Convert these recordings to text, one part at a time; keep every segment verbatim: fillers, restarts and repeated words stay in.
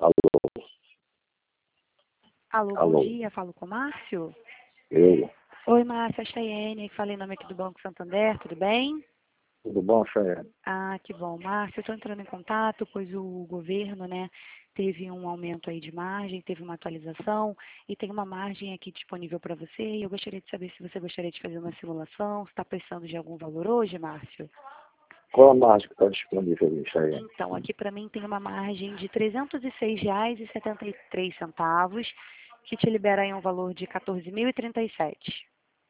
Alô, Alô, bom alô, dia, falo com o Márcio. eu. Oi, Márcio, é a Chayene, falei em nome aqui do Banco Santander, tudo bem? Tudo bom, Chayane? Ah, que bom. Márcio, eu estou entrando em contato, pois o governo, né, teve um aumento aí de margem, teve uma atualização e tem uma margem aqui disponível para você e eu gostaria de saber se você gostaria de fazer uma simulação, se está precisando de algum valor hoje, Márcio? Qual a margem que está disponível aí, Chayane? Então, aqui para mim tem uma margem de trezentos e seis reais e setenta e três centavos, que te libera aí um valor de quatorze mil e trinta e sete.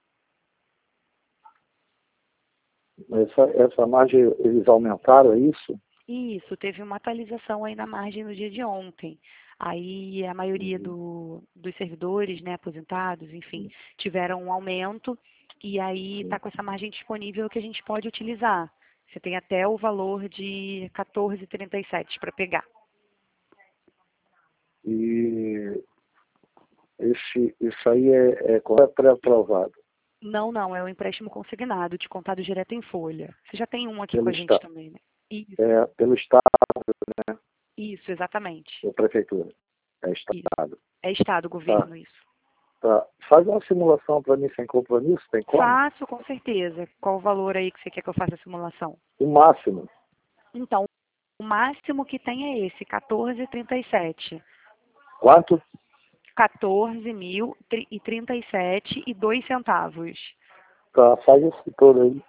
Essa, essa margem, eles aumentaram, é isso? Isso, teve uma atualização aí na margem no dia de ontem. Aí a maioria Uhum. do, dos servidores, né, aposentados, enfim, tiveram um aumento e aí está com essa margem disponível que a gente pode utilizar. Você tem até o valor de quatorze e trinta e sete para pegar. E esse, isso aí é, é, é pré-aprovado Não, não, é o empréstimo consignado, descontado direto em folha. Você já tem um aqui com pelo, a gente esta, também, né? Isso, é, pelo Estado, né? isso, exatamente. Ou Prefeitura? É Isso. Estado. É Estado, Tá, governo, isso. tá. Faz uma simulação para mim sem compromisso, tem como? Faço, com certeza. Qual o valor aí que você quer que eu faça a simulação? O máximo. Então, o máximo que tem é esse, quatorze e trinta e sete. Quanto? quatorze mil e trinta e sete e dois centavos. Tá, faz esse todo aí.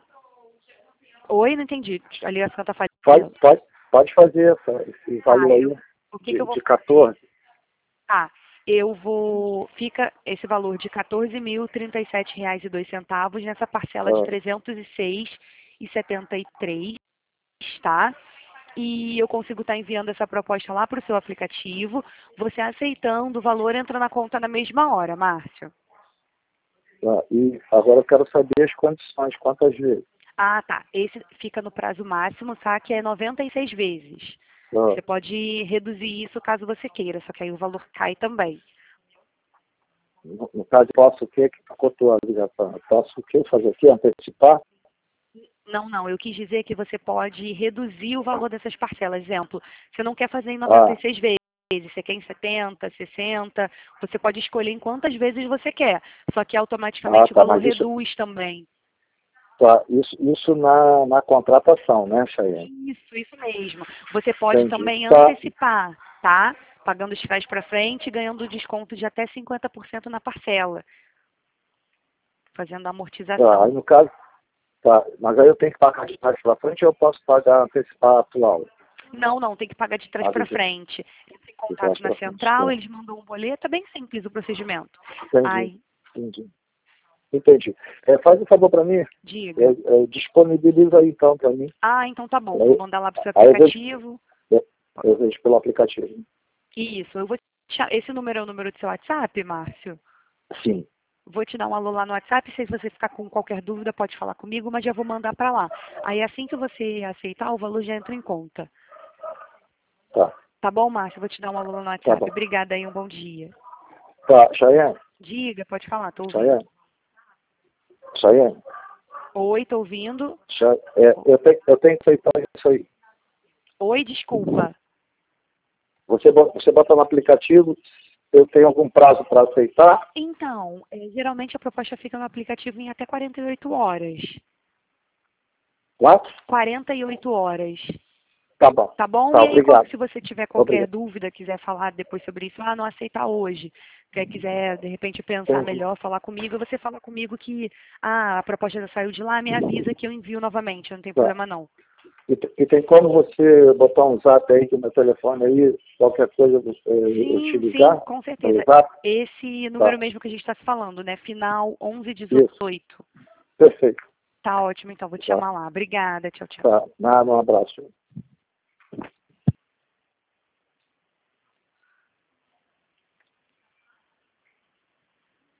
Oi, não entendi. A ligação tá Pode, falhando. pode, pode fazer essa, esse Tá, valor eu, aí o que que de, eu vou de fazer? quatorze. Tá, eu vou, fica esse valor de quatorze mil e trinta e sete reais e dois centavos nessa parcela de Ah, trezentos e seis e setenta e três, tá? E eu consigo estar enviando essa proposta lá para o seu aplicativo. Você aceitando, o valor entra na conta na mesma hora, Márcio. tá. E agora eu quero saber as condições, quantas vezes. Ah, tá. Esse fica no prazo máximo, tá? Que é noventa e seis vezes. Ah, Você pode reduzir isso caso você queira, só que aí o valor cai também. no, no caso, posso o quê? Que cortou a ligação. Posso o quê? Fazer o quê? Antecipar? Não, não. Eu quis dizer que você pode reduzir o valor dessas parcelas. Exemplo, você não quer fazer em noventa Ah, e seis vezes, você quer em setenta, sessenta. Você pode escolher em quantas vezes você quer. Só que ah, automaticamente o tá, valor mas isso, reduz também. tá, isso, isso na, na contratação, né, Chayane? Isso, isso mesmo. Você pode Entendi. também Tá, antecipar, tá? Pagando os trás para frente e ganhando desconto de até cinquenta por cento na parcela, fazendo a tá. Aí amortização. no caso, tá, mas aí eu tenho que pagar de trás para frente ou eu posso pagar antecipar atual? Não, não, tem que pagar de trás Ah, para de, frente. Entra em de trás contato na para frente. central, Tá. eles mandam um boleto, é bem simples o procedimento. Entendi, Ai, entendi. Entendi. É, faz um favor para mim, é, diga. é, disponibiliza aí então para mim. Ah, então tá bom, vou Aí, mandar lá pro seu aí eu vejo, aplicativo. eu, eu vejo pelo aplicativo. Isso, eu vou te... Esse número é o número do seu WhatsApp, Márcio? Sim, Vou te dar um alô lá no WhatsApp, se você ficar com qualquer dúvida pode falar comigo, mas já vou mandar para lá. Aí assim que você aceitar, o valor já entra em conta. tá, Tá bom, Márcio? Vou te dar um alô lá no tá WhatsApp. bom. Obrigada aí, um bom dia. Tá, Chayane, Diga, pode falar, tô ouvindo. Chayane, Chayane, Oi, tô ouvindo. Cha- é, eu, tenho, eu tenho que aceitar isso aí. Oi, desculpa. Você, bo- você bota no aplicativo, eu tenho algum prazo para aceitar? Então, é, geralmente a proposta fica no aplicativo em até quarenta e oito horas. Quatro? quarenta e oito horas. Tá bom. Tá bom? Tá, E aí, qual- obrigado. se você tiver qualquer Obrigado. dúvida, quiser falar depois sobre isso, ah, não aceitar hoje, quer, quiser, de repente, pensar Entendi. melhor, falar comigo, você fala comigo que, ah, a proposta já saiu de lá, me avisa que eu envio novamente, não tem Tá. problema não. E, te- e tem como você botar um zap aí, que o meu telefone aí, qualquer coisa eu, eu te Sim, sim, ligar? com Pelo certeza. zap? Esse Tá. número mesmo que a gente está se falando, né? Final onze Isso. dezoito. Perfeito. Tá ótimo, então, vou te Tá. chamar lá. Obrigada, tchau, tchau. Tá. Nada, um abraço.